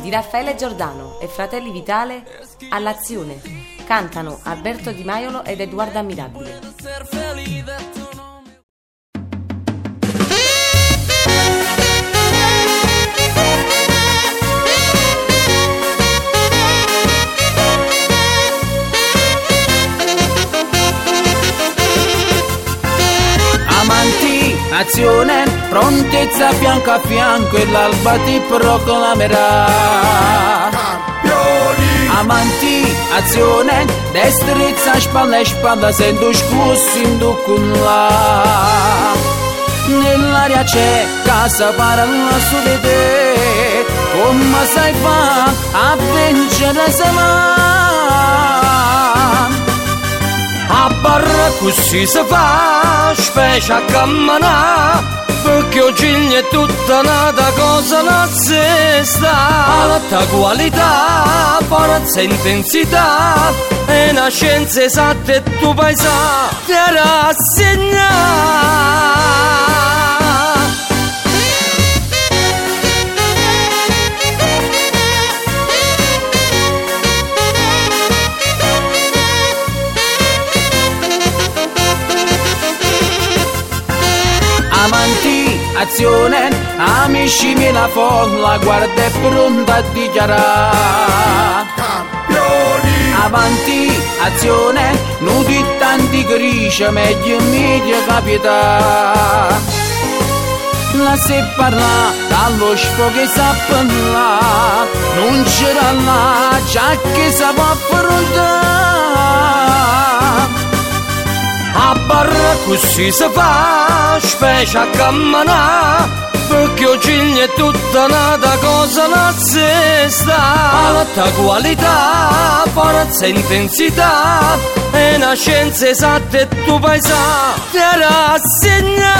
di Raffaele Giordano e Fratelli Vitale, All'azione. Cantano Alberto Di Maiolo ed Edoardo Ammirabile. Amanti, azione, prontezza fianco a fianco e l'alba ti proclamerà. Campioni! Amanti, azione, destrezza, spalla e spalla, sento scussi in là. Nell'aria c'è casa parla su di te, come sai fa a vincere se a barra così si fa, specie a camminare, perché oggi è tutta nata cosa non si sta. Alta qualità, forza e intensità, è una scienza esatta e tu paesà ti rassegna. Amanti, azione, amici miei la folla, guarda è pronta a dichiarare. Campioni! Avanti, azione, nudi tanti grici, meglio media capita. La se parla, dallo sfogo che sa parlare, non c'era là, già che sa può affrontare. A barra così si fa, specie a camminare, perché oggi è tutta nata cosa non si sta. Alta qualità, forza e intensità, è una scienza esatta e tu paesà ti rassegna.